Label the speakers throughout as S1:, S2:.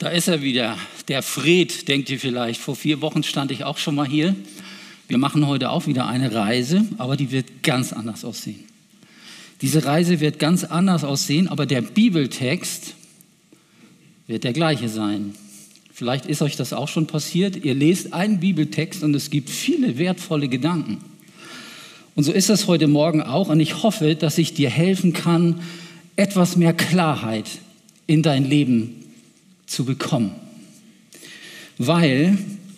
S1: Da ist er wieder, der Fred, denkt ihr vielleicht. Vor 4 Wochen stand ich auch schon mal hier. Wir machen heute auch wieder eine Reise, aber die wird ganz anders aussehen. Diese Reise wird ganz anders aussehen, aber der Bibeltext wird der gleiche sein. Vielleicht ist euch das auch schon passiert. Ihr lest einen Bibeltext und es gibt viele wertvolle Gedanken. Und so ist das heute Morgen auch. Und ich hoffe, dass ich dir helfen kann, etwas mehr Klarheit in dein Leben zu bekommen. Weil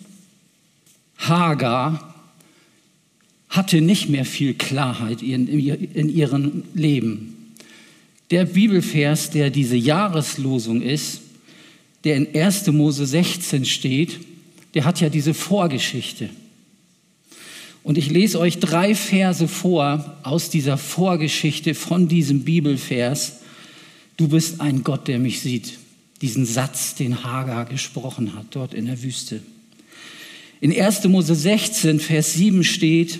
S1: Hagar hatte nicht mehr viel Klarheit in ihrem Leben. Der Bibelvers, der diese Jahreslosung ist, der in 1. Mose 16 steht, der hat ja diese Vorgeschichte. Und ich lese euch 3 Verse vor aus dieser Vorgeschichte von diesem Bibelvers. Du bist ein Gott, der mich sieht. Diesen Satz, den Hagar gesprochen hat, dort in der Wüste. In 1. Mose 16, Vers 7 steht,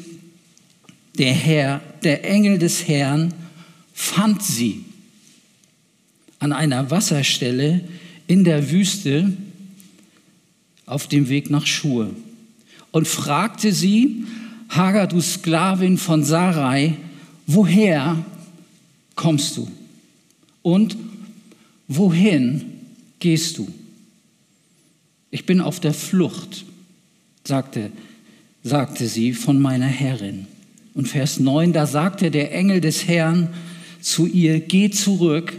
S1: der Engel des Herrn fand sie an einer Wasserstelle in der Wüste auf dem Weg nach Schur und fragte sie, Hagar, du Sklavin von Sarai, woher kommst du und wohin gehst du? Ich bin auf der Flucht, sagte sie, von meiner Herrin. Und Vers 9, da sagte der Engel des Herrn zu ihr, geh zurück,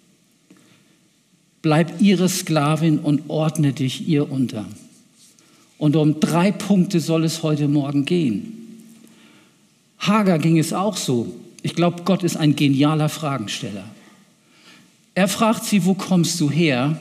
S1: bleib ihre Sklavin und ordne dich ihr unter. Und um 3 Punkte soll es heute Morgen gehen. Hagar ging es auch so. Ich glaube, Gott ist ein genialer Fragensteller. Er fragt sie, wo kommst du her?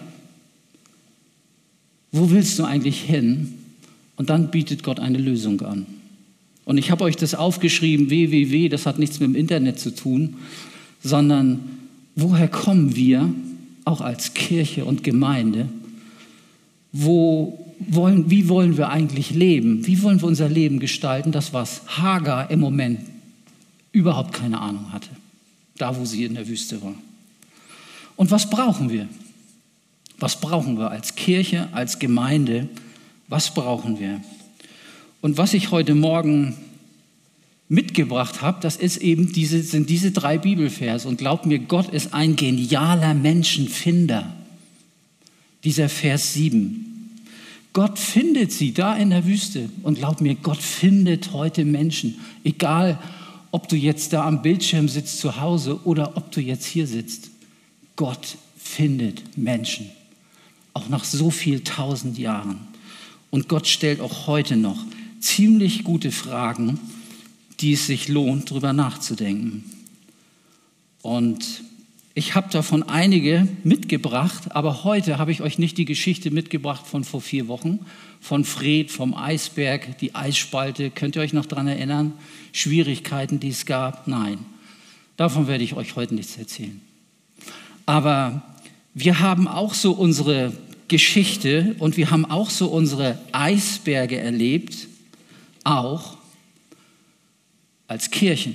S1: Wo willst du eigentlich hin? Und dann bietet Gott eine Lösung an. Und ich habe euch das aufgeschrieben, www, das hat nichts mit dem Internet zu tun, sondern woher kommen wir, auch als Kirche und Gemeinde? Wie wollen wir eigentlich leben? Wie wollen wir unser Leben gestalten? Das, was Hagar im Moment überhaupt keine Ahnung hatte, da wo sie in der Wüste war. Und was brauchen wir? Was brauchen wir als Kirche, als Gemeinde? Was brauchen wir? Und was ich heute Morgen mitgebracht habe, das ist eben sind diese 3 Bibelverse. Und glaubt mir, Gott ist ein genialer Menschenfinder. Dieser Vers 7. Gott findet sie da in der Wüste. Und glaubt mir, Gott findet heute Menschen. Egal, ob du jetzt da am Bildschirm sitzt zu Hause oder ob du jetzt hier sitzt. Gott findet Menschen. Auch nach so viel 1000 Jahren. Und Gott stellt auch heute noch ziemlich gute Fragen, die es sich lohnt, darüber nachzudenken. Und ich habe davon einige mitgebracht, aber heute habe ich euch nicht die Geschichte mitgebracht von vor 4 Wochen, von Fred, vom Eisberg, die Eisspalte. Könnt ihr euch noch daran erinnern? Schwierigkeiten, die es gab? Nein, davon werde ich euch heute nichts erzählen. Aber wir haben auch so unsere Geschichte und wir haben auch so unsere Eisberge erlebt, auch als Kirchen.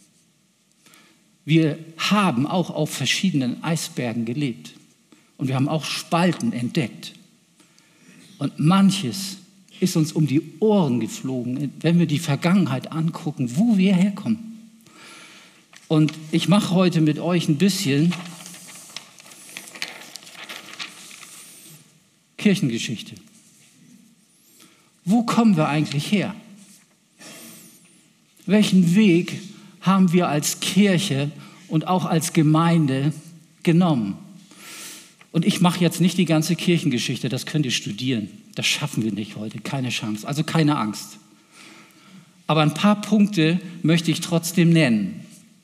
S1: Wir haben auch auf verschiedenen Eisbergen gelebt und wir haben auch Spalten entdeckt. Und manches ist uns um die Ohren geflogen, wenn wir die Vergangenheit angucken, wo wir herkommen. Und ich mache heute mit euch ein bisschen Kirchengeschichte. Wo kommen wir eigentlich her? Welchen Weg haben wir als Kirche und auch als Gemeinde genommen? Und ich mache jetzt nicht die ganze Kirchengeschichte, das könnt ihr studieren. Das schaffen wir nicht heute, keine Chance, also keine Angst. Aber ein paar Punkte möchte ich trotzdem nennen.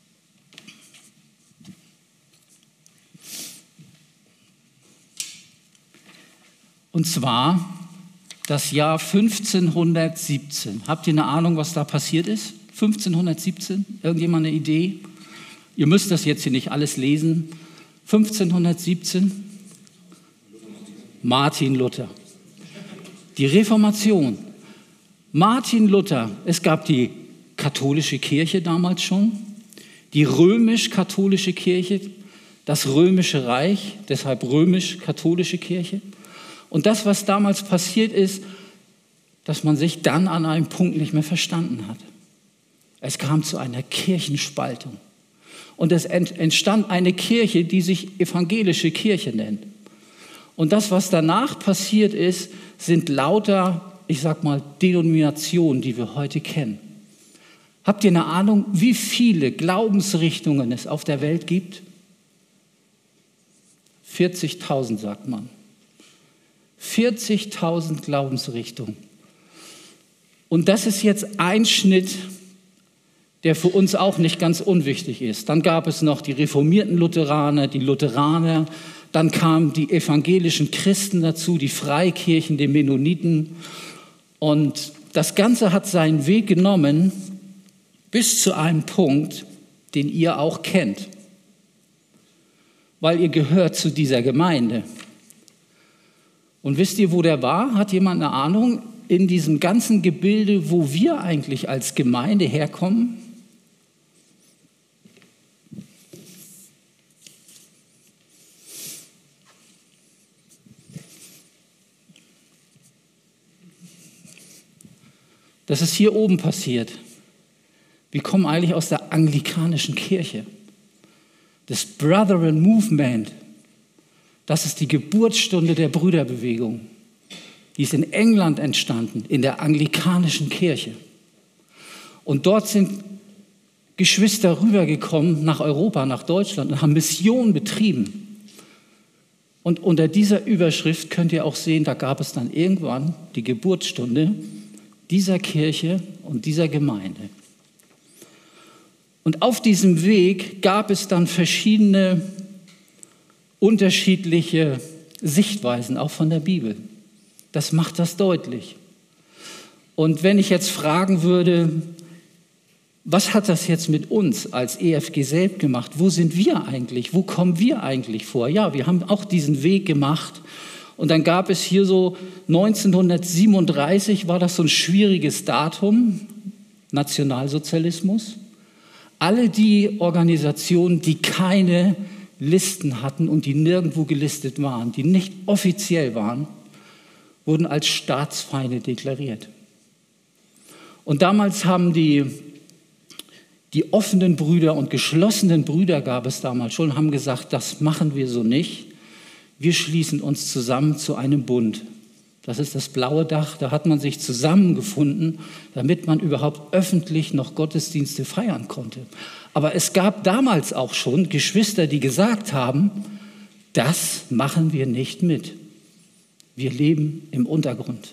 S1: Und zwar das Jahr 1517. Habt ihr eine Ahnung, was da passiert ist? 1517? Irgendjemand eine Idee? Ihr müsst das jetzt hier nicht alles lesen. 1517? Martin Luther. Die Reformation. Martin Luther. Es gab die katholische Kirche damals schon, die römisch-katholische Kirche, das römische Reich, deshalb römisch-katholische Kirche. Und das, was damals passiert ist, dass man sich dann an einem Punkt nicht mehr verstanden hat. Es kam zu einer Kirchenspaltung. Und es entstand eine Kirche, die sich evangelische Kirche nennt. Und das, was danach passiert ist, sind lauter, ich sag mal, Denominationen, die wir heute kennen. Habt ihr eine Ahnung, wie viele Glaubensrichtungen es auf der Welt gibt? 40.000, sagt man. 40.000 Glaubensrichtungen. Und das ist jetzt ein Schnitt, der für uns auch nicht ganz unwichtig ist. Dann gab es noch die reformierten Lutheraner, die Lutheraner, dann kamen die evangelischen Christen dazu, die Freikirchen, die Mennoniten. Und das Ganze hat seinen Weg genommen bis zu einem Punkt, den ihr auch kennt, weil ihr gehört zu dieser Gemeinde. Und wisst ihr, wo der war? Hat jemand eine Ahnung? In diesem ganzen Gebilde, wo wir eigentlich als Gemeinde herkommen? Das ist hier oben passiert. Wir kommen eigentlich aus der anglikanischen Kirche. Das Brethren Movement, das ist die Geburtsstunde der Brüderbewegung. Die ist in England entstanden, in der anglikanischen Kirche. Und dort sind Geschwister rübergekommen nach Europa, nach Deutschland und haben Mission betrieben. Und unter dieser Überschrift könnt ihr auch sehen, da gab es dann irgendwann die Geburtsstunde dieser Kirche und dieser Gemeinde. Und auf diesem Weg gab es dann verschiedene unterschiedliche Sichtweisen, auch von der Bibel. Das macht das deutlich. Und wenn ich jetzt fragen würde, was hat das jetzt mit uns als EFG selbst gemacht? Wo sind wir eigentlich? Wo kommen wir eigentlich vor? Ja, wir haben auch diesen Weg gemacht. Und dann gab es hier so 1937, war das so ein schwieriges Datum, Nationalsozialismus. Alle die Organisationen, die keine Listen hatten und die nirgendwo gelistet waren, die nicht offiziell waren, wurden als Staatsfeinde deklariert. Und damals haben die offenen Brüder und geschlossenen Brüder, gab es damals schon, haben gesagt, das machen wir so nicht. Wir schließen uns zusammen zu einem Bund. Das ist das blaue Dach, da hat man sich zusammengefunden, damit man überhaupt öffentlich noch Gottesdienste feiern konnte. Aber es gab damals auch schon Geschwister, die gesagt haben, das machen wir nicht mit. Wir leben im Untergrund.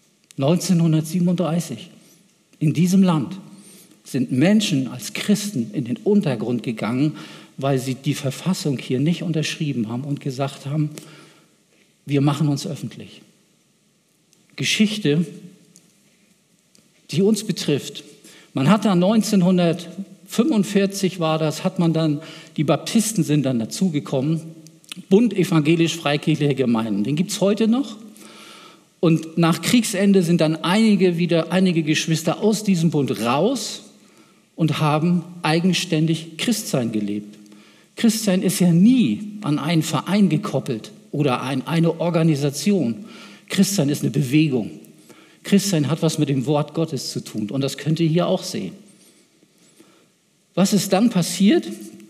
S1: 1937, in diesem Land, sind Menschen als Christen in den Untergrund gegangen, weil sie die Verfassung hier nicht unterschrieben haben und gesagt haben, wir machen uns öffentlich. Geschichte, die uns betrifft. Man hat dann 1945 war das, hat man dann, die Baptisten sind dann dazugekommen, Bund evangelisch-freikirchlicher Gemeinden, den gibt es heute noch. Und nach Kriegsende sind dann einige Geschwister aus diesem Bund raus und haben eigenständig Christsein gelebt. Christsein ist ja nie an einen Verein gekoppelt oder an eine Organisation. Christsein ist eine Bewegung. Christsein hat was mit dem Wort Gottes zu tun und das könnt ihr hier auch sehen. Was ist dann passiert?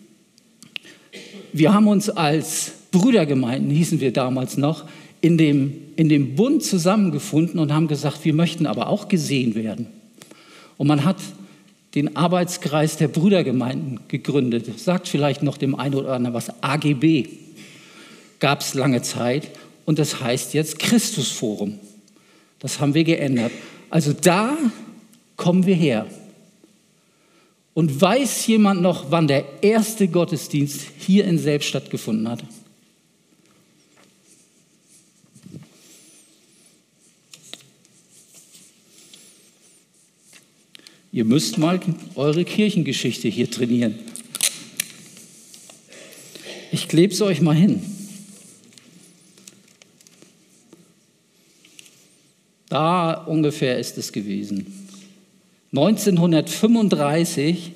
S1: Wir haben uns als Brüdergemeinden, hießen wir damals noch, in dem Bund zusammengefunden und haben gesagt, wir möchten aber auch gesehen werden. Und man hat den Arbeitskreis der Brüdergemeinden gegründet. Das sagt vielleicht noch dem einen oder anderen was. AGB gab es lange Zeit und das heißt jetzt Christusforum. Das haben wir geändert. Also da kommen wir her. Und weiß jemand noch, wann der erste Gottesdienst hier in Selb stattgefunden hat? Ihr müsst mal eure Kirchengeschichte hier trainieren. Ich klebe es euch mal hin. Da ungefähr ist es gewesen. 1935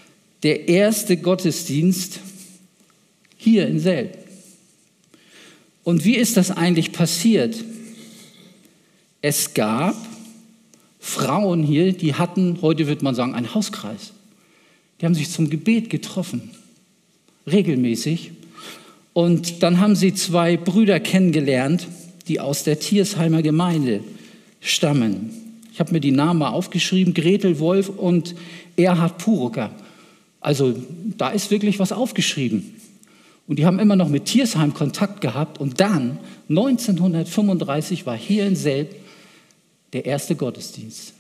S1: der erste Gottesdienst hier in Selb. Und wie ist das eigentlich passiert? Es gab Frauen hier, die hatten, heute würde man sagen, einen Hauskreis. Die haben sich zum Gebet getroffen, regelmäßig. Und dann haben sie 2 Brüder kennengelernt, die aus der Tiersheimer Gemeinde stammen. Ich habe mir die Namen mal aufgeschrieben, Gretel Wolf und Erhard Purucker. Also da ist wirklich was aufgeschrieben. Und die haben immer noch mit Tiersheim Kontakt gehabt. Und dann, 1935, war hier in Selb der erste Gottesdienst.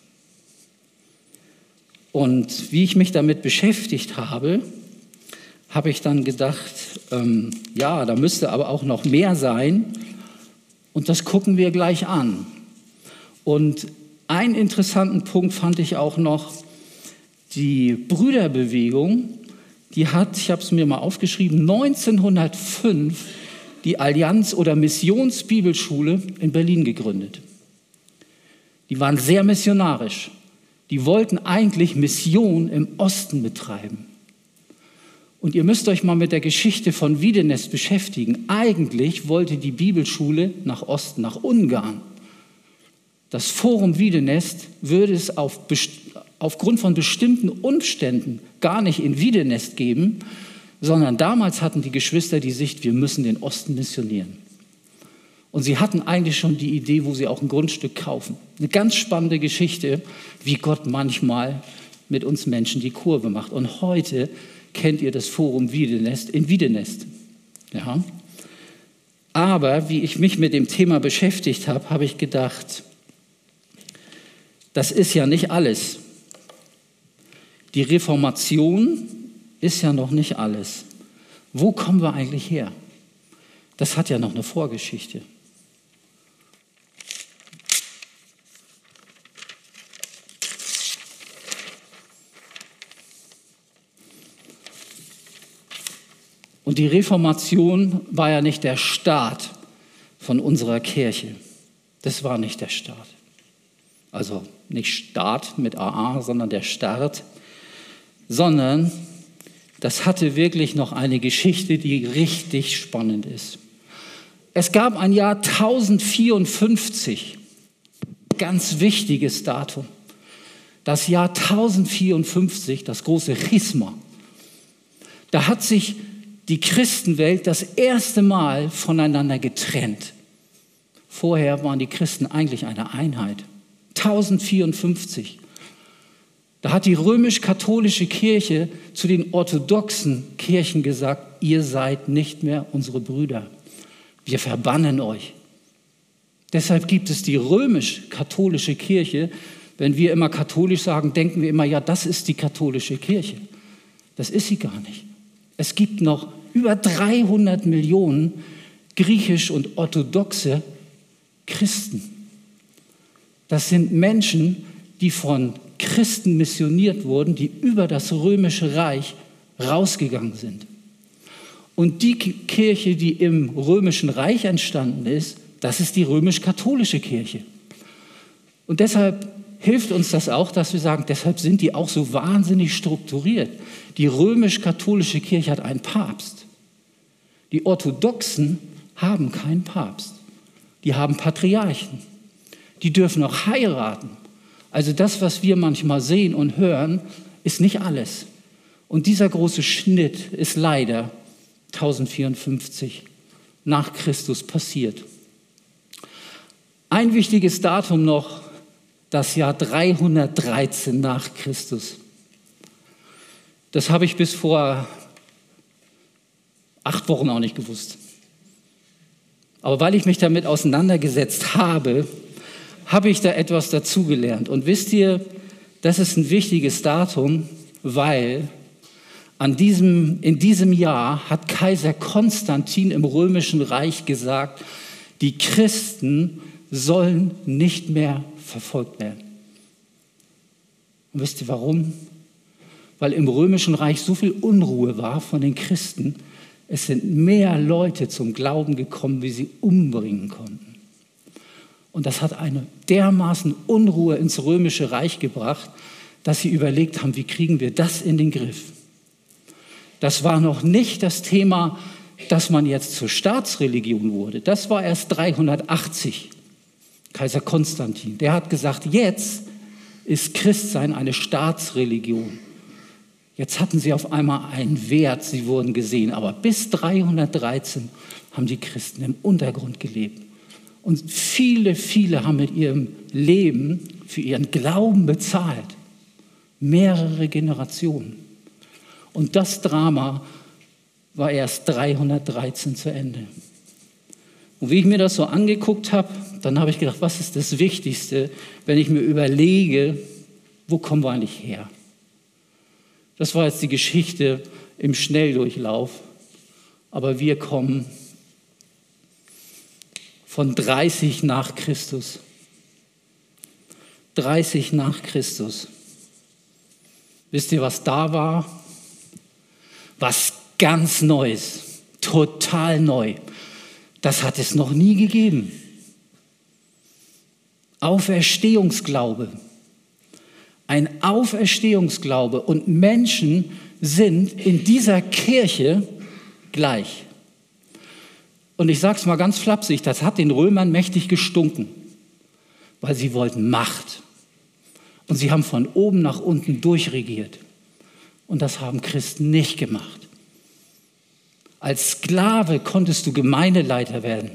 S1: Und wie ich mich damit beschäftigt habe, habe ich dann gedacht, ja, da müsste aber auch noch mehr sein. Und das gucken wir gleich an. Und einen interessanten Punkt fand ich auch noch, die Brüderbewegung, die hat, ich habe es mir mal aufgeschrieben, 1905 die Allianz- oder Missionsbibelschule in Berlin gegründet. Die waren sehr missionarisch. Die wollten eigentlich Mission im Osten betreiben. Und ihr müsst euch mal mit der Geschichte von Wiedenest beschäftigen. Eigentlich wollte die Bibelschule nach Osten, nach Ungarn. Das Forum Wiedenest würde es aufgrund von bestimmten Umständen gar nicht in Wiedenest geben, sondern damals hatten die Geschwister die Sicht, wir müssen den Osten missionieren. Und sie hatten eigentlich schon die Idee, wo sie auch ein Grundstück kaufen. Eine ganz spannende Geschichte, wie Gott manchmal mit uns Menschen die Kurve macht. Und heute kennt ihr das Forum Wiedenest in Wiedenest. Ja. Aber wie ich mich mit dem Thema beschäftigt habe, habe ich gedacht, das ist ja nicht alles. Die Reformation ist ja noch nicht alles. Wo kommen wir eigentlich her? Das hat ja noch eine Vorgeschichte. Und die Reformation war ja nicht der Start von unserer Kirche. Das war nicht der Start. Also nicht Start mit AA, sondern der Start. Sondern das hatte wirklich noch eine Geschichte, die richtig spannend ist. Es gab ein Jahr 1054, ganz wichtiges Datum. Das Jahr 1054, das große Schisma. Da hat sich die Christenwelt das erste Mal voneinander getrennt. Vorher waren die Christen eigentlich eine Einheit. 1054. Da hat die römisch-katholische Kirche zu den orthodoxen Kirchen gesagt, ihr seid nicht mehr unsere Brüder. Wir verbannen euch. Deshalb gibt es die römisch-katholische Kirche. Wenn wir immer katholisch sagen, denken wir immer, ja, das ist die katholische Kirche. Das ist sie gar nicht. Es gibt noch über 300 Millionen griechisch- und orthodoxe Christen. Das sind Menschen, die von Christen missioniert wurden, die über das Römische Reich rausgegangen sind. Und die Kirche, die im Römischen Reich entstanden ist, das ist die römisch-katholische Kirche. Und deshalb hilft uns das auch, dass wir sagen, deshalb sind die auch so wahnsinnig strukturiert. Die römisch-katholische Kirche hat einen Papst. Die Orthodoxen haben keinen Papst. Die haben Patriarchen. Die dürfen auch heiraten. Also das, was wir manchmal sehen und hören, ist nicht alles. Und dieser große Schnitt ist leider 1054 nach Christus passiert. Ein wichtiges Datum noch, das Jahr 313 nach Christus. Das habe ich bis vor 8 Wochen auch nicht gewusst. Aber weil ich mich damit auseinandergesetzt habe, habe ich da etwas dazugelernt. Und wisst ihr, das ist ein wichtiges Datum, weil in diesem Jahr hat Kaiser Konstantin im Römischen Reich gesagt, die Christen sollen nicht mehr verfolgt werden. Und wisst ihr warum? Weil im Römischen Reich so viel Unruhe war von den Christen, es sind mehr Leute zum Glauben gekommen, wie sie umbringen konnten. Und das hat eine dermaßen Unruhe ins Römische Reich gebracht, dass sie überlegt haben, wie kriegen wir das in den Griff? Das war noch nicht das Thema dass man jetzt zur Staatsreligion wurde, das war erst 380. Kaiser Konstantin, der hat gesagt, jetzt ist Christsein eine Staatsreligion. Jetzt hatten sie auf einmal einen Wert, sie wurden gesehen. Aber bis 313 haben die Christen im Untergrund gelebt. Und viele, viele haben mit ihrem Leben für ihren Glauben bezahlt. Mehrere Generationen. Und das Drama war erst 313 zu Ende. Und wie ich mir das so angeguckt habe, dann habe ich gedacht, was ist das Wichtigste, wenn ich mir überlege, wo kommen wir eigentlich her? Das war jetzt die Geschichte im Schnelldurchlauf, aber wir kommen von 30 nach Christus. 30 nach Christus. Wisst ihr, was da war? Was ganz Neues, total neu. Das hat es noch nie gegeben. Auferstehungsglaube. Ein Auferstehungsglaube. Und Menschen sind in dieser Kirche gleich. Und ich sage es mal ganz flapsig, das hat den Römern mächtig gestunken, weil sie wollten Macht. Und sie haben von oben nach unten durchregiert. Und das haben Christen nicht gemacht. Als Sklave konntest du Gemeindeleiter werden.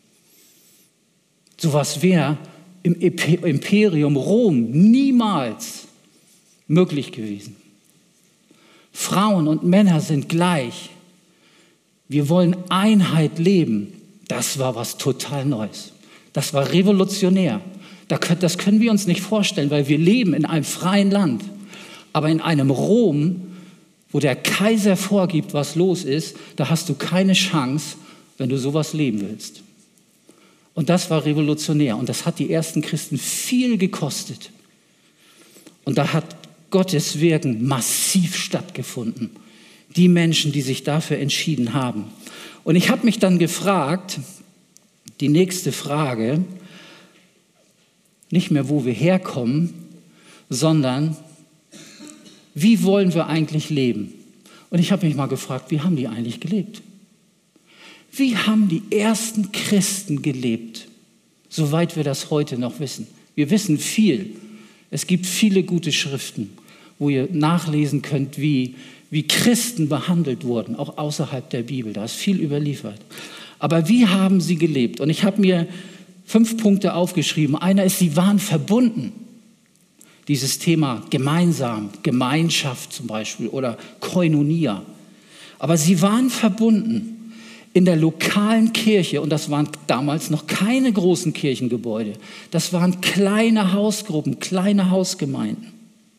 S1: Sowas wäre im Imperium Rom niemals möglich gewesen. Frauen und Männer sind gleich. Wir wollen Einheit leben. Das war was total Neues. Das war revolutionär. Das können wir uns nicht vorstellen, weil wir leben in einem freien Land. Aber in einem Rom, wo der Kaiser vorgibt, was los ist, da hast du keine Chance, wenn du sowas leben willst. Und das war revolutionär. Und das hat die ersten Christen viel gekostet. Und da hat Gottes Wirken massiv stattgefunden. Die Menschen, die sich dafür entschieden haben. Und ich habe mich dann gefragt, die nächste Frage, nicht mehr, wo wir herkommen, sondern wie wollen wir eigentlich leben? Und ich habe mich mal gefragt, wie haben die eigentlich gelebt? Wie haben die ersten Christen gelebt, soweit wir das heute noch wissen? Wir wissen viel. Es gibt viele gute Schriften, wo ihr nachlesen könnt, wie Christen behandelt wurden, auch außerhalb der Bibel. Da ist viel überliefert. Aber wie haben sie gelebt? Und ich habe mir 5 Punkte aufgeschrieben. Einer ist, sie waren verbunden. Dieses Thema gemeinsam, Gemeinschaft zum Beispiel oder Koinonia. Aber sie waren verbunden in der lokalen Kirche und das waren damals noch keine großen Kirchengebäude. Das waren kleine Hausgruppen, kleine Hausgemeinden.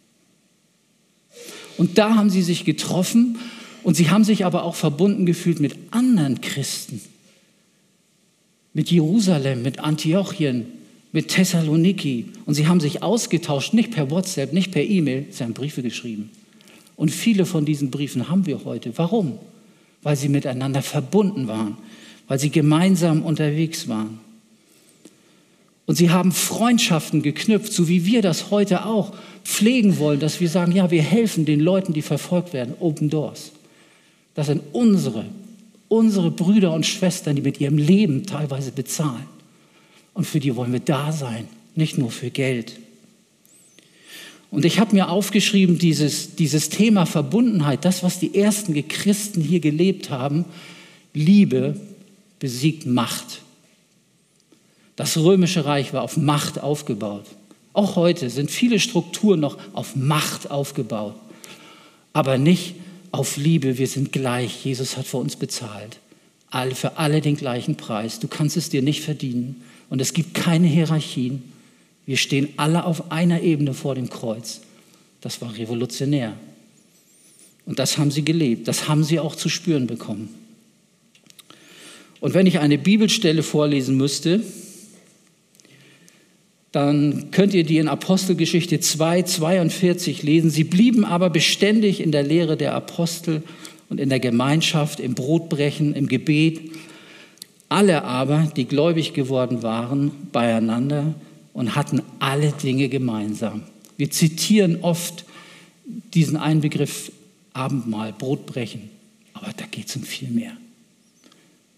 S1: Und da haben sie sich getroffen und sie haben sich aber auch verbunden gefühlt mit anderen Christen. Mit Jerusalem, mit Antiochien, mit Thessaloniki. Und sie haben sich ausgetauscht, nicht per WhatsApp, nicht per E-Mail, sie haben Briefe geschrieben. Und viele von diesen Briefen haben wir heute. Warum? Weil sie miteinander verbunden waren, weil sie gemeinsam unterwegs waren. Und sie haben Freundschaften geknüpft, so wie wir das heute auch pflegen wollen, dass wir sagen, ja, wir helfen den Leuten, die verfolgt werden, Open Doors. Das sind unsere Brüder und Schwestern, die mit ihrem Leben teilweise bezahlen. Und für die wollen wir da sein, nicht nur für Geld. Und ich habe mir aufgeschrieben, dieses Thema Verbundenheit, das, was die ersten Christen hier gelebt haben, Liebe besiegt Macht. Das Römische Reich war auf Macht aufgebaut. Auch heute sind viele Strukturen noch auf Macht aufgebaut, aber nicht auf Liebe. Wir sind gleich. Jesus hat für uns bezahlt. Für alle den gleichen Preis. Du kannst es dir nicht verdienen. Und es gibt keine Hierarchien. Wir stehen alle auf einer Ebene vor dem Kreuz. Das war revolutionär. Und das haben sie gelebt. Das haben sie auch zu spüren bekommen. Und wenn ich eine Bibelstelle vorlesen müsste, dann könnt ihr die in Apostelgeschichte 2,42 lesen. Sie blieben aber beständig in der Lehre der Apostel und in der Gemeinschaft, im Brotbrechen, im Gebet. Alle aber, die gläubig geworden waren, beieinander und hatten alle Dinge gemeinsam. Wir zitieren oft diesen einen Begriff Abendmahl, Brotbrechen. Aber da geht es um viel mehr.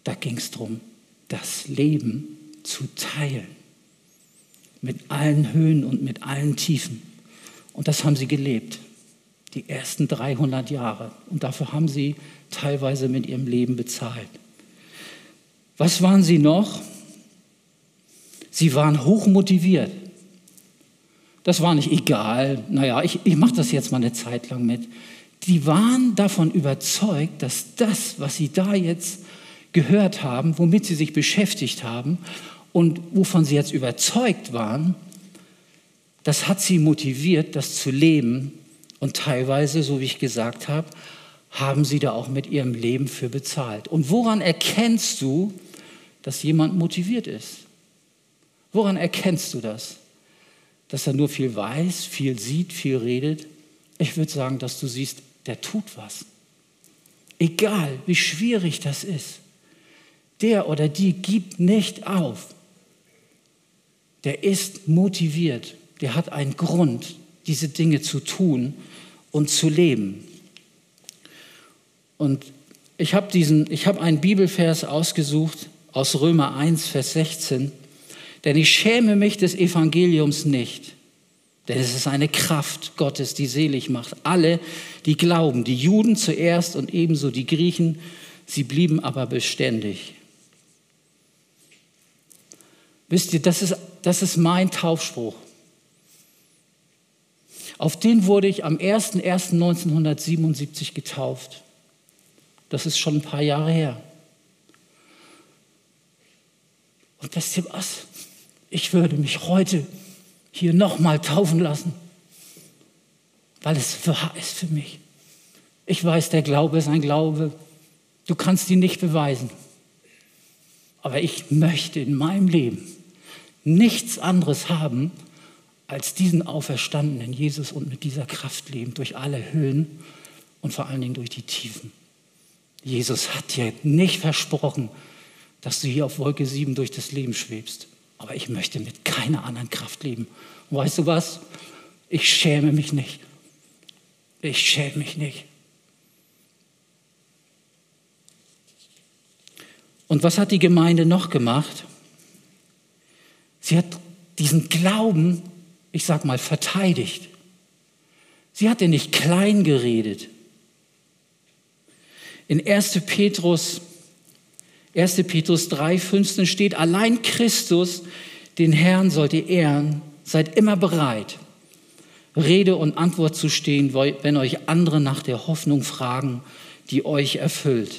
S1: Da ging es darum, das Leben zu teilen. Mit allen Höhen und mit allen Tiefen. Und das haben sie gelebt. Die ersten 300 Jahre. Und dafür haben sie teilweise mit ihrem Leben bezahlt. Was waren sie noch? Sie waren hochmotiviert. Das war nicht egal. Naja, ich mache das jetzt mal eine Zeit lang mit. Die waren davon überzeugt, dass das, was sie da jetzt gehört haben, womit sie sich beschäftigt haben und wovon sie jetzt überzeugt waren, das hat sie motiviert, das zu leben. Und teilweise, so wie ich gesagt habe, haben sie da auch mit ihrem Leben für bezahlt. Und woran erkennst du, dass jemand motiviert ist? Woran erkennst du das? Dass er nur viel weiß, viel sieht, viel redet? Ich würde sagen, dass du siehst, der tut was. Egal, wie schwierig das ist. Der oder die gibt nicht auf. Der ist motiviert. Der hat einen Grund, diese Dinge zu tun und zu leben. Und ich habe einen Bibelvers ausgesucht aus Römer 1, Vers 16. Denn ich schäme mich des Evangeliums nicht. Denn es ist eine Kraft Gottes, die selig macht. Alle, die glauben, die Juden zuerst und ebenso die Griechen, sie blieben aber beständig. Wisst ihr, das ist mein Taufspruch. Auf den wurde ich am 01.01.1977 getauft. Das ist schon ein paar Jahre her. Und wisst ihr was? Ich würde mich heute hier nochmal taufen lassen, weil es wahr ist für mich. Ich weiß, der Glaube ist ein Glaube. Du kannst ihn nicht beweisen. Aber ich möchte in meinem Leben nichts anderes haben, als diesen auferstandenen Jesus und mit dieser Kraft leben, durch alle Höhen und vor allen Dingen durch die Tiefen. Jesus hat dir nicht versprochen, dass du hier auf Wolke 7 durch das Leben schwebst. Aber ich möchte mit keiner anderen Kraft leben. Und weißt du was? Ich schäme mich nicht. Ich schäme mich nicht. Und was hat die Gemeinde noch gemacht? Sie hat diesen Glauben, ich sag mal, verteidigt. Sie hat ihn nicht klein geredet. In 1. Petrus 3,15 steht, allein Christus, den Herrn sollt ihr ehren, seid immer bereit, Rede und Antwort zu stehen, wenn euch andere nach der Hoffnung fragen, die euch erfüllt.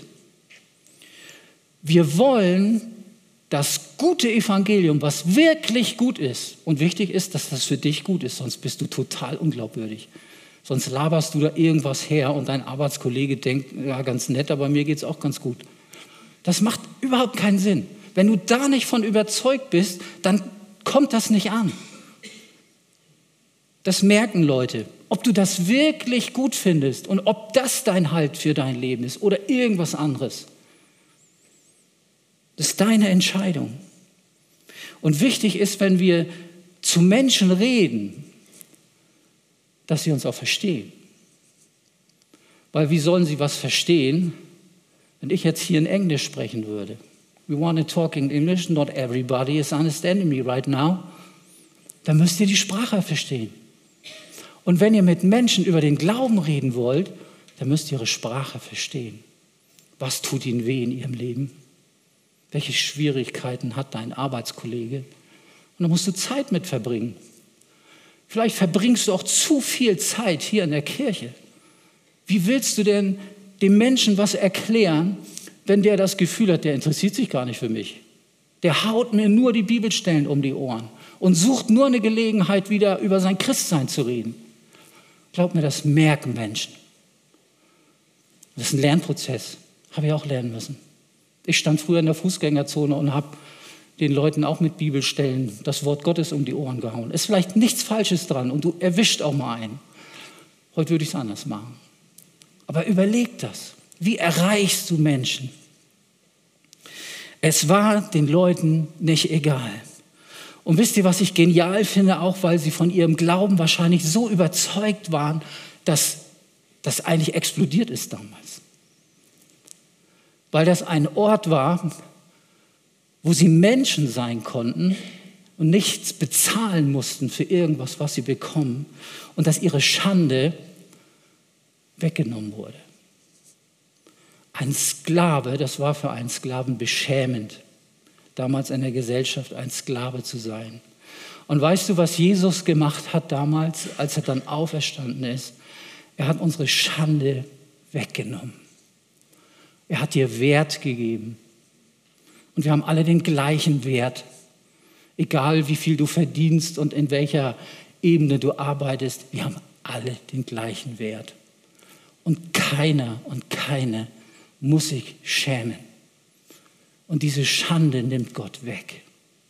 S1: Wir wollen das gute Evangelium, was wirklich gut ist, und wichtig ist, dass das für dich gut ist, sonst bist du total unglaubwürdig. Sonst laberst du da irgendwas her und dein Arbeitskollege denkt, ja, ganz nett, aber mir geht es auch ganz gut. Das macht überhaupt keinen Sinn. Wenn du da nicht von überzeugt bist, dann kommt das nicht an. Das merken Leute. Ob du das wirklich gut findest und ob das dein Halt für dein Leben ist oder irgendwas anderes. Das ist deine Entscheidung. Und wichtig ist, wenn wir zu Menschen reden, dass sie uns auch verstehen. Weil wie sollen sie was verstehen, wenn ich jetzt hier in Englisch sprechen würde? We want to talk in English, not everybody is understanding me right now. Dann müsst ihr die Sprache verstehen. Und wenn ihr mit Menschen über den Glauben reden wollt, dann müsst ihr ihre Sprache verstehen. Was tut ihnen weh in ihrem Leben? Welche Schwierigkeiten hat dein Arbeitskollege? Und da musst du Zeit mit verbringen. Vielleicht verbringst du auch zu viel Zeit hier in der Kirche. Wie willst du denn dem Menschen was erklären, wenn der das Gefühl hat, der interessiert sich gar nicht für mich? Der haut mir nur die Bibelstellen um die Ohren und sucht nur eine Gelegenheit, wieder über sein Christsein zu reden. Glaub mir, das merken Menschen. Das ist ein Lernprozess. Habe ich auch lernen müssen. Ich stand früher in der Fußgängerzone und habe den Leuten auch mit Bibelstellen das Wort Gottes um die Ohren gehauen. Ist vielleicht nichts Falsches dran und du erwischt auch mal einen. Heute würde ich es anders machen. Aber überleg das. Wie erreichst du Menschen? Es war den Leuten nicht egal. Und wisst ihr, was ich genial finde, auch weil sie von ihrem Glauben wahrscheinlich so überzeugt waren, dass das eigentlich explodiert ist damals. weil das ein Ort war, wo sie Menschen sein konnten und nichts bezahlen mussten für irgendwas, was sie bekommen, und dass ihre Schande weggenommen wurde. Ein Sklave, das war für einen Sklaven beschämend, damals in der Gesellschaft ein Sklave zu sein. Und weißt du, was Jesus gemacht hat damals, als er dann auferstanden ist? Er hat unsere Schande weggenommen. Er hat dir Wert gegeben. Und wir haben alle den gleichen Wert. Egal wie viel du verdienst und in welcher Ebene du arbeitest, wir haben alle den gleichen Wert. Und keiner und keine muss sich schämen. Und diese Schande nimmt Gott weg.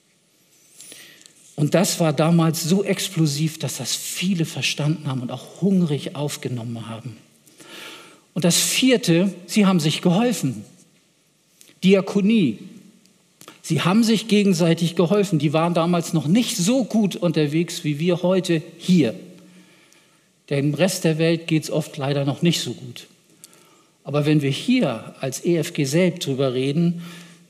S1: Und das war damals so explosiv, dass das viele verstanden haben und auch hungrig aufgenommen haben. Und das vierte, sie haben sich geholfen. Diakonie. Sie haben sich gegenseitig geholfen. Die waren damals noch nicht so gut unterwegs wie wir heute hier. Dem Rest der Welt geht es oft leider noch nicht so gut. Aber wenn wir hier als EFG selbst drüber reden,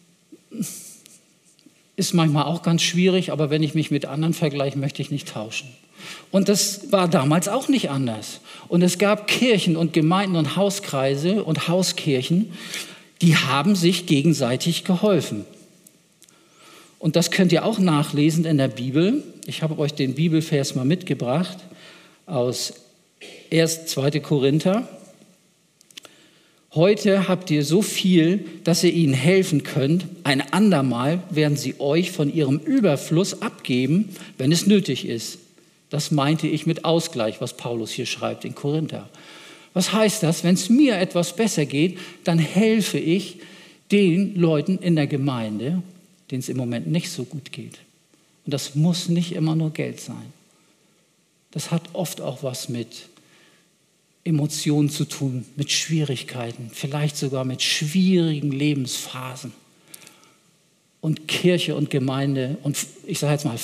S1: ist manchmal auch ganz schwierig, aber wenn ich mich mit anderen vergleiche, möchte ich nicht tauschen. Und das war damals auch nicht anders. Und es gab Kirchen und Gemeinden und Hauskreise und Hauskirchen, die haben sich gegenseitig geholfen. Und das könnt ihr auch nachlesen in der Bibel. Ich habe euch den Bibelvers mal mitgebracht aus 2. Korinther. Heute habt ihr so viel, dass ihr ihnen helfen könnt. Ein andermal werden sie euch von ihrem Überfluss abgeben, wenn es nötig ist. Das meinte ich mit Ausgleich, was Paulus hier schreibt in Korinther. Was heißt das? Wenn es mir etwas besser geht, dann helfe ich den Leuten in der Gemeinde, denen es im Moment nicht so gut geht. Und das muss nicht immer nur Geld sein. Das hat oft auch was mit Emotionen zu tun, mit Schwierigkeiten, vielleicht sogar mit schwierigen Lebensphasen. Und Kirche und Gemeinde und ich sage jetzt mal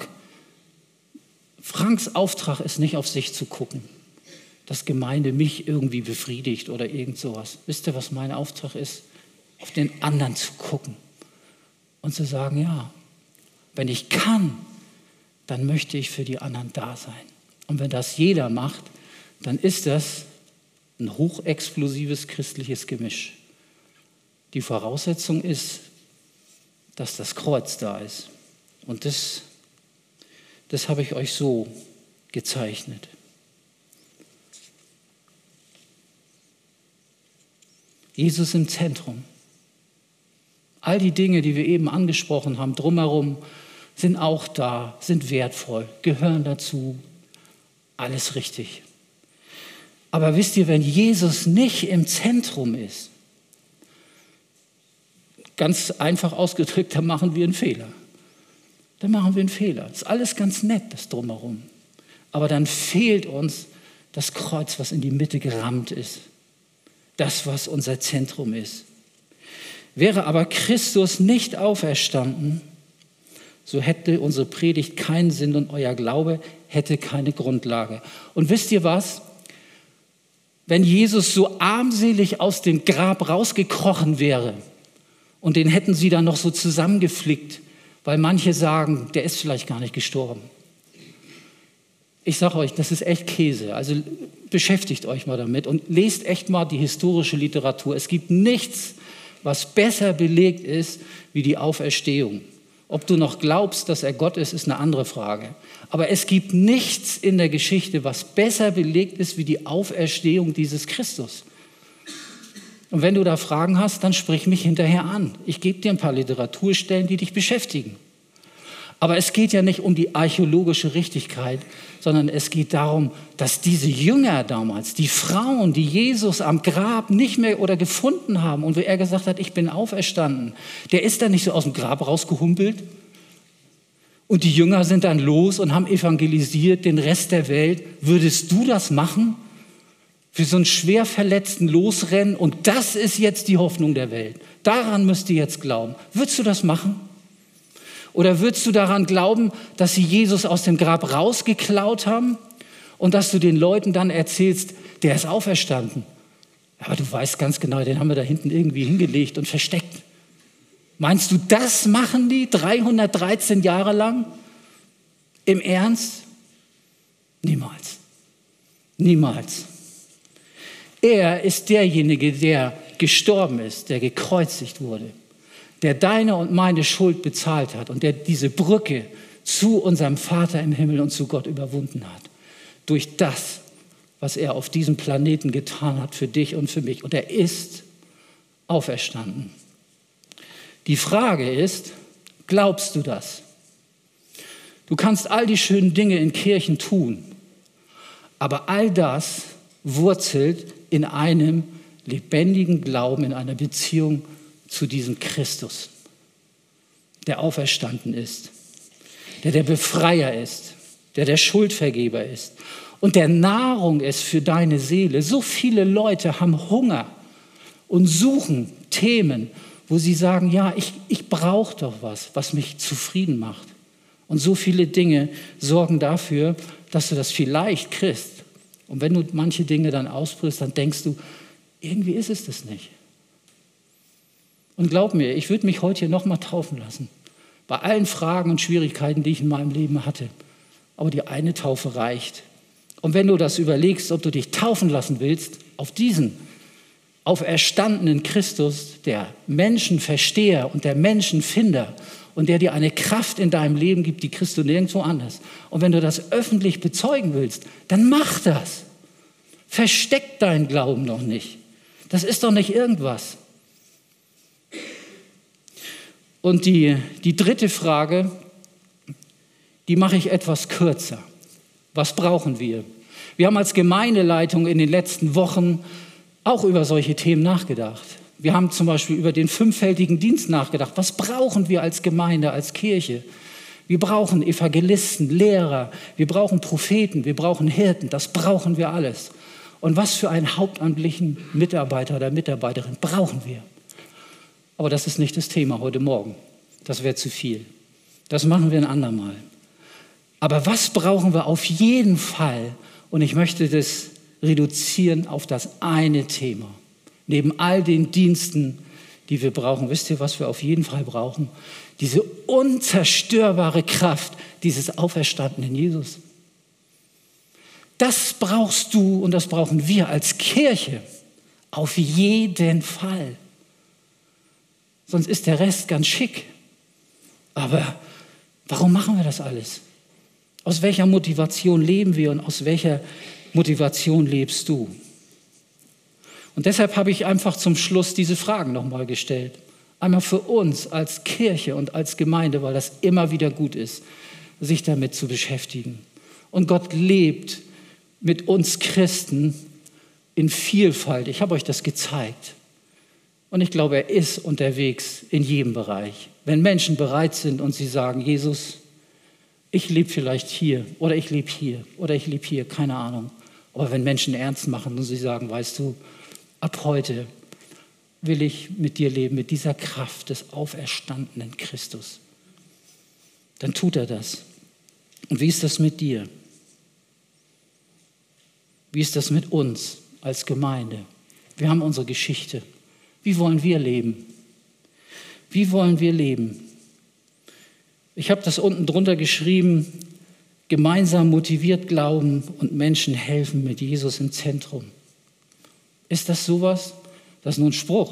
S1: Franks Auftrag ist nicht auf sich zu gucken, dass Gemeinde mich irgendwie befriedigt oder irgend sowas. Wisst ihr, was mein Auftrag ist? Auf den anderen zu gucken und zu sagen, ja, wenn ich kann, dann möchte ich für die anderen da sein. Und wenn das jeder macht, dann ist das ein hochexplosives christliches Gemisch. Die Voraussetzung ist, dass das Kreuz da ist. Und das habe ich euch so gezeichnet. Jesus im Zentrum. All die Dinge, die wir eben angesprochen haben, drumherum, sind auch da, sind wertvoll, gehören dazu. Alles richtig. Aber wisst ihr, wenn Jesus nicht im Zentrum ist, ganz einfach ausgedrückt, dann machen wir einen Fehler. Dann machen wir einen Fehler. Das ist alles ganz nett, das Drumherum. Aber dann fehlt uns das Kreuz, was in die Mitte gerammt ist. Das, was unser Zentrum ist. Wäre aber Christus nicht auferstanden, so hätte unsere Predigt keinen Sinn und euer Glaube hätte keine Grundlage. Und wisst ihr was? Wenn Jesus so armselig aus dem Grab rausgekrochen wäre und den hätten sie dann noch so zusammengeflickt, weil manche sagen, der ist vielleicht gar nicht gestorben. Ich sage euch, das ist echt Käse. Also beschäftigt euch mal damit und lest echt mal die historische Literatur. Es gibt nichts, was besser belegt ist wie die Auferstehung. Ob du noch glaubst, dass er Gott ist, ist eine andere Frage. Aber es gibt nichts in der Geschichte, was besser belegt ist wie die Auferstehung dieses Christus. Und wenn du da Fragen hast, dann sprich mich hinterher an. Ich gebe dir ein paar Literaturstellen, die dich beschäftigen. Aber es geht ja nicht um die archäologische Richtigkeit, sondern es geht darum, dass diese Jünger damals, die Frauen, die Jesus am Grab nicht mehr oder gefunden haben und wo er gesagt hat, ich bin auferstanden, der ist dann nicht so aus dem Grab rausgehumpelt und die Jünger sind dann los und haben evangelisiert den Rest der Welt. Würdest du das machen? Für so einen schwer Verletzten losrennen und das ist jetzt die Hoffnung der Welt. Daran müsst ihr jetzt glauben. Würdest du das machen? Oder würdest du daran glauben, dass sie Jesus aus dem Grab rausgeklaut haben und dass du den Leuten dann erzählst, der ist auferstanden? Aber du weißt ganz genau, den haben wir da hinten irgendwie hingelegt und versteckt. Meinst du, das machen die 313 Jahre lang? Im Ernst? Niemals. Niemals. Er ist derjenige, der gestorben ist, der gekreuzigt wurde, der deine und meine Schuld bezahlt hat und der diese Brücke zu unserem Vater im Himmel und zu Gott überwunden hat. Durch das, was er auf diesem Planeten getan hat für dich und für mich. Und er ist auferstanden. Die Frage ist, glaubst du das? Du kannst all die schönen Dinge in Kirchen tun, aber all das wurzelt in einem lebendigen Glauben, in einer Beziehung zu diesem Christus, der auferstanden ist, der Befreier ist, der Schuldvergeber ist und der Nahrung ist für deine Seele. So viele Leute haben Hunger und suchen Themen, wo sie sagen, ja, ich brauche doch was mich zufrieden macht. Und so viele Dinge sorgen dafür, dass du das vielleicht kriegst. Und wenn du manche Dinge dann ausbrichst, dann denkst du, irgendwie ist es das nicht. Und glaub mir, ich würde mich heute hier nochmal taufen lassen. Bei allen Fragen und Schwierigkeiten, die ich in meinem Leben hatte. Aber die eine Taufe reicht. Und wenn du das überlegst, ob du dich taufen lassen willst, auf diesen auferstandenen Christus, der Menschenversteher und der Menschenfinder und der dir eine Kraft in deinem Leben gibt, die kriegst du nirgendwo anders. Und wenn du das öffentlich bezeugen willst, dann mach das. Versteck deinen Glauben doch nicht. Das ist doch nicht irgendwas. Und die dritte Frage, die mache ich etwas kürzer. Was brauchen wir? Wir haben als Gemeindeleitung in den letzten Wochen auch über solche Themen nachgedacht. Wir haben zum Beispiel über den 5-fältigen Dienst nachgedacht. Was brauchen wir als Gemeinde, als Kirche? Wir brauchen Evangelisten, Lehrer, wir brauchen Propheten, wir brauchen Hirten. Das brauchen wir alles. Und was für einen hauptamtlichen Mitarbeiter oder Mitarbeiterin brauchen wir? Aber das ist nicht das Thema heute Morgen. Das wäre zu viel. Das machen wir ein andermal. Aber was brauchen wir auf jeden Fall? Und ich möchte das reduzieren auf das eine Thema. Neben all den Diensten, die wir brauchen, wisst ihr, was wir auf jeden Fall brauchen? Diese unzerstörbare Kraft dieses auferstandenen Jesus. Das brauchst du und das brauchen wir als Kirche auf jeden Fall. Sonst ist der Rest ganz schick. Aber warum machen wir das alles? Aus welcher Motivation leben wir und aus welcher Motivation lebst du? Und deshalb habe ich einfach zum Schluss diese Fragen nochmal gestellt. Einmal für uns als Kirche und als Gemeinde, weil das immer wieder gut ist, sich damit zu beschäftigen. Und Gott lebt mit uns Christen in Vielfalt. Ich habe euch das gezeigt. Und ich glaube, er ist unterwegs in jedem Bereich. Wenn Menschen bereit sind und sie sagen, Jesus, ich lebe vielleicht hier oder ich lebe hier, keine Ahnung. Aber wenn Menschen ernst machen und sie sagen, weißt du, ab heute will ich mit dir leben, mit dieser Kraft des auferstandenen Christus, dann tut er das. Und wie ist das mit dir? Wie ist das mit uns als Gemeinde? Wir haben unsere Geschichte. Wie wollen wir leben? Wie wollen wir leben? Ich habe das unten drunter geschrieben, gemeinsam motiviert glauben und Menschen helfen mit Jesus im Zentrum. Ist das sowas? Das ist nur ein Spruch.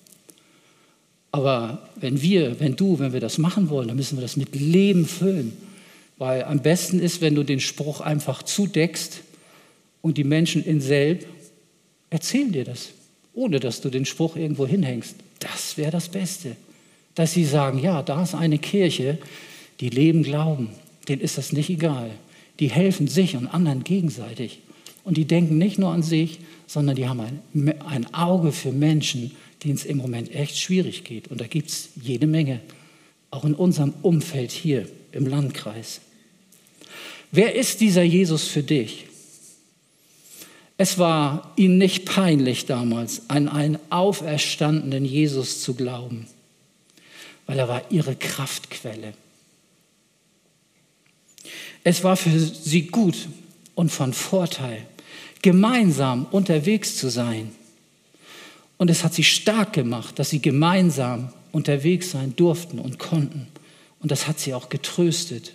S1: Aber wenn wir das machen wollen, dann müssen wir das mit Leben füllen. Weil am besten ist, wenn du den Spruch einfach zudeckst und die Menschen in Selb erzählen dir das, ohne dass du den Spruch irgendwo hinhängst. Das wäre das Beste. Dass sie sagen, ja, da ist eine Kirche, die leben Glauben. Denen ist das nicht egal. Die helfen sich und anderen gegenseitig. Und die denken nicht nur an sich, sondern die haben ein Auge für Menschen, denen es im Moment echt schwierig geht. Und da gibt es jede Menge, auch in unserem Umfeld hier im Landkreis. Wer ist dieser Jesus für dich? Es war ihnen nicht peinlich damals, an einen auferstandenen Jesus zu glauben, weil er war ihre Kraftquelle. Es war für sie gut und von Vorteil, gemeinsam unterwegs zu sein. Und es hat sie stark gemacht, dass sie gemeinsam unterwegs sein durften und konnten. Und das hat sie auch getröstet.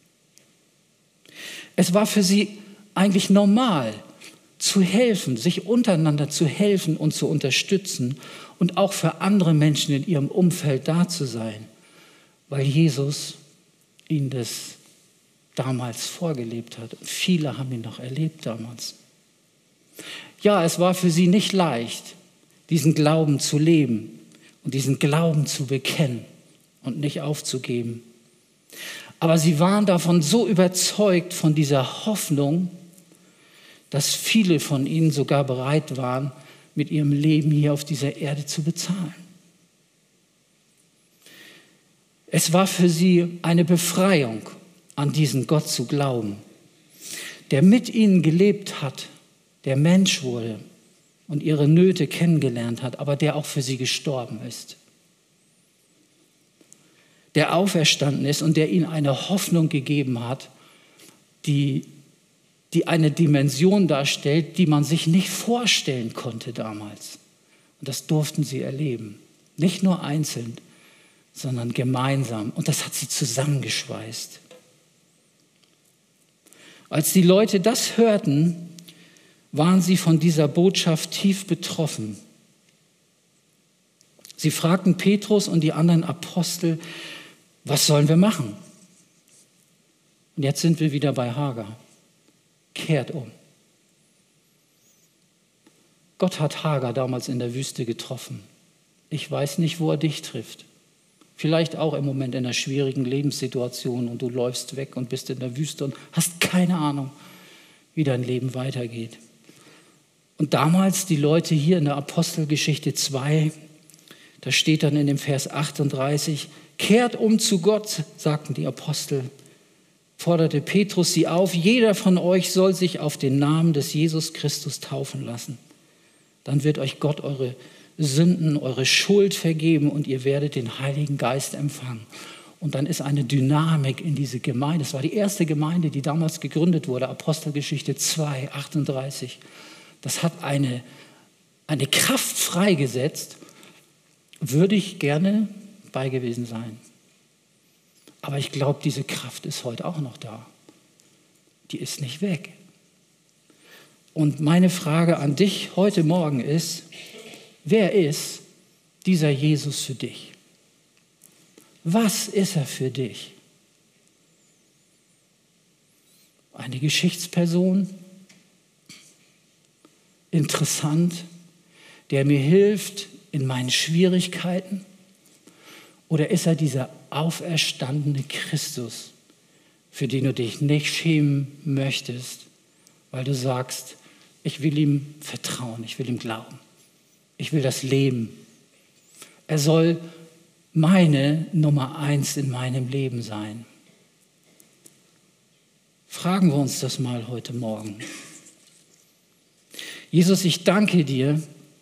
S1: Es war für sie eigentlich normal, zu helfen, sich untereinander zu helfen und zu unterstützen und auch für andere Menschen in ihrem Umfeld da zu sein, weil Jesus ihnen das damals vorgelebt hat. Und viele haben ihn noch erlebt damals. Ja, es war für sie nicht leicht, diesen Glauben zu leben und diesen Glauben zu bekennen und nicht aufzugeben. Aber sie waren davon so überzeugt, von dieser Hoffnung, dass viele von ihnen sogar bereit waren, mit ihrem Leben hier auf dieser Erde zu bezahlen. Es war für sie eine Befreiung, an diesen Gott zu glauben, der mit ihnen gelebt hat, der Mensch wurde und ihre Nöte kennengelernt hat, aber der auch für sie gestorben ist. Der auferstanden ist und der ihnen eine Hoffnung gegeben hat, die eine Dimension darstellt, die man sich nicht vorstellen konnte damals. Und das durften sie erleben. Nicht nur einzeln, sondern gemeinsam. Und das hat sie zusammengeschweißt. Als die Leute das hörten, waren sie von dieser Botschaft tief betroffen. Sie fragten Petrus und die anderen Apostel, was sollen wir machen? Und jetzt sind wir wieder bei Hagar. Kehrt um. Gott hat Hagar damals in der Wüste getroffen. Ich weiß nicht, wo er dich trifft. Vielleicht auch im Moment in einer schwierigen Lebenssituation und du läufst weg und bist in der Wüste und hast keine Ahnung, wie dein Leben weitergeht. Und damals die Leute hier in der Apostelgeschichte 2, da steht dann in dem Vers 38, kehrt um zu Gott, sagten die Apostel, forderte Petrus sie auf, jeder von euch soll sich auf den Namen des Jesus Christus taufen lassen. Dann wird euch Gott eure Sünden, eure Schuld vergeben und ihr werdet den Heiligen Geist empfangen. Und dann ist eine Dynamik in diese Gemeinde. Das war die erste Gemeinde, die damals gegründet wurde, Apostelgeschichte 2, 38. Das hat eine Kraft freigesetzt, würde ich gerne bei gewesen sein. Aber ich glaube, diese Kraft ist heute auch noch da. Die ist nicht weg. Und meine Frage an dich heute Morgen ist, wer ist dieser Jesus für dich? Was ist er für dich? Eine Geschichtsperson? Interessant, der mir hilft in meinen Schwierigkeiten? Oder ist er dieser auferstandene Christus, für den du dich nicht schämen möchtest, weil du sagst, ich will ihm vertrauen, ich will ihm glauben, ich will das leben. Er soll meine Nummer 1 in meinem Leben sein. Fragen wir uns das mal heute Morgen. Jesus, ich danke dir,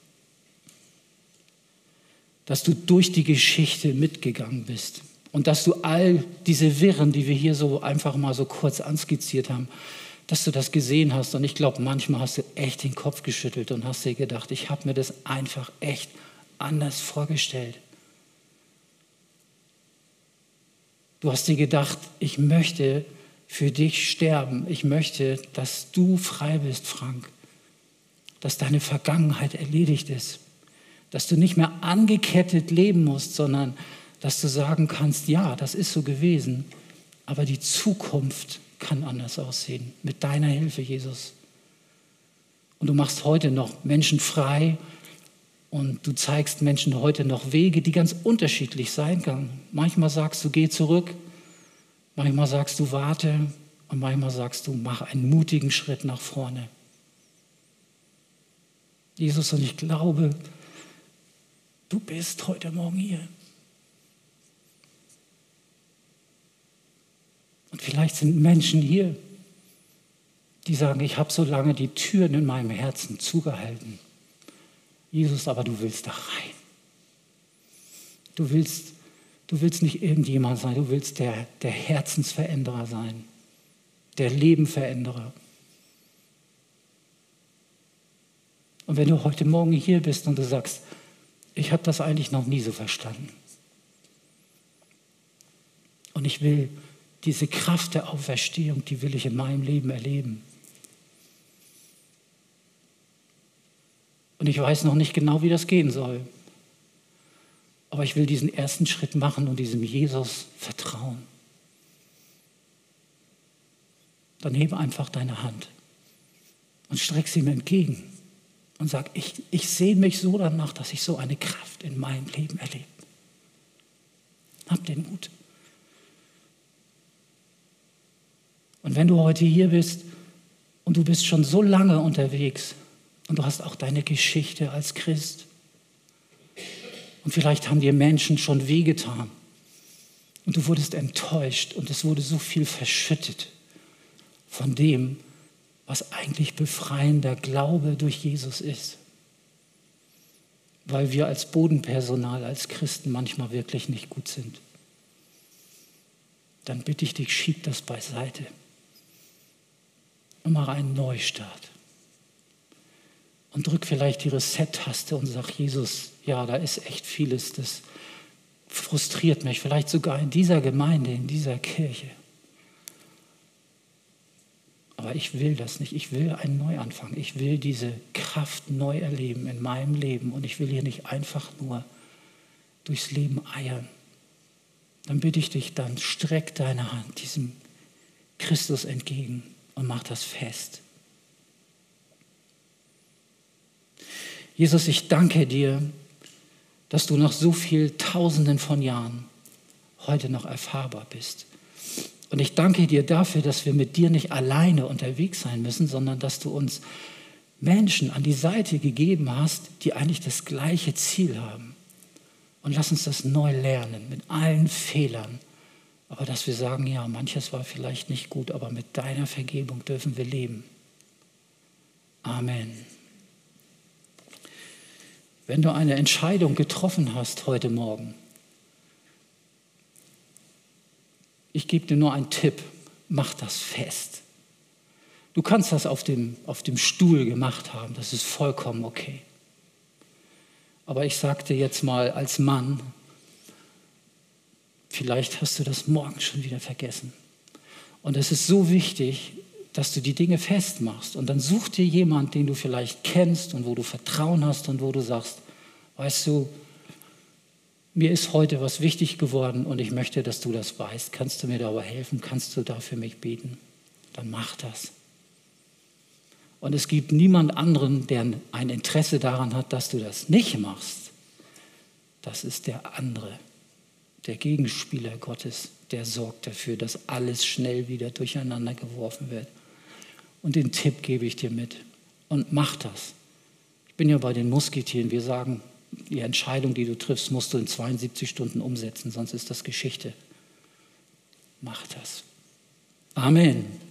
S1: dass du durch die Geschichte mitgegangen bist und dass du all diese Wirren, die wir hier so einfach mal so kurz anskizziert haben, dass du das gesehen hast. Und ich glaube, manchmal hast du echt den Kopf geschüttelt und hast dir gedacht, ich habe mir das einfach echt anders vorgestellt. Du hast dir gedacht, ich möchte für dich sterben. Ich möchte, dass du frei bist, Frank. Dass deine Vergangenheit erledigt ist. Dass du nicht mehr angekettet leben musst, sondern dass du sagen kannst, ja, das ist so gewesen, aber die Zukunft kann anders aussehen, mit deiner Hilfe, Jesus. Und du machst heute noch Menschen frei und du zeigst Menschen heute noch Wege, die ganz unterschiedlich sein können. Manchmal sagst du, geh zurück, manchmal sagst du, warte und manchmal sagst du, mach einen mutigen Schritt nach vorne. Jesus, und ich glaube, du bist heute Morgen hier. Und vielleicht sind Menschen hier, die sagen, ich habe so lange die Türen in meinem Herzen zugehalten. Jesus, aber du willst da rein. Du willst nicht irgendjemand sein, du willst der Herzensveränderer sein, der Lebenveränderer. Und wenn du heute Morgen hier bist und du sagst, ich habe das eigentlich noch nie so verstanden. Und ich will diese Kraft der Auferstehung, die will ich in meinem Leben erleben. Und ich weiß noch nicht genau, wie das gehen soll. Aber ich will diesen ersten Schritt machen und diesem Jesus vertrauen. Dann hebe einfach deine Hand und streck sie ihm entgegen und sag, ich sehne mich so danach, dass ich so eine Kraft in meinem Leben erlebe. Hab den Mut. Und wenn du heute hier bist und du bist schon so lange unterwegs und du hast auch deine Geschichte als Christ und vielleicht haben dir Menschen schon wehgetan und du wurdest enttäuscht und es wurde so viel verschüttet von dem, was eigentlich befreiender Glaube durch Jesus ist. Weil wir als Bodenpersonal, als Christen manchmal wirklich nicht gut sind. Dann bitte ich dich, schieb das beiseite und mach einen Neustart. Und drück vielleicht die Reset-Taste und sag, Jesus, ja, da ist echt vieles, das frustriert mich, vielleicht sogar in dieser Gemeinde, in dieser Kirche. Aber ich will das nicht. Ich will einen Neuanfang. Ich will diese Kraft neu erleben in meinem Leben. Und ich will hier nicht einfach nur durchs Leben eiern. Dann bitte ich dich, dann streck deine Hand diesem Christus entgegen und mach das fest. Jesus, ich danke dir, dass du nach so vielen Tausenden von Jahren heute noch erfahrbar bist. Und ich danke dir dafür, dass wir mit dir nicht alleine unterwegs sein müssen, sondern dass du uns Menschen an die Seite gegeben hast, die eigentlich das gleiche Ziel haben. Und lass uns das neu lernen, mit allen Fehlern. Aber dass wir sagen, ja, manches war vielleicht nicht gut, aber mit deiner Vergebung dürfen wir leben. Amen. Wenn du eine Entscheidung getroffen hast heute Morgen, ich gebe dir nur einen Tipp, mach das fest. Du kannst das auf dem Stuhl gemacht haben, das ist vollkommen okay. Aber ich sagte jetzt mal als Mann, vielleicht hast du das morgen schon wieder vergessen. Und es ist so wichtig, dass du die Dinge festmachst. Und dann such dir jemanden, den du vielleicht kennst und wo du Vertrauen hast und wo du sagst, weißt du, mir ist heute was wichtig geworden und ich möchte, dass du das weißt. Kannst du mir dabei helfen? Kannst du da für mich beten? Dann mach das. Und es gibt niemand anderen, der ein Interesse daran hat, dass du das nicht machst. Das ist der andere, der Gegenspieler Gottes, der sorgt dafür, dass alles schnell wieder durcheinander geworfen wird. Und den Tipp gebe ich dir mit. Und mach das. Ich bin ja bei den Musketieren. Wir sagen, die Entscheidung, die du triffst, musst du in 72 Stunden umsetzen, sonst ist das Geschichte. Mach das. Amen.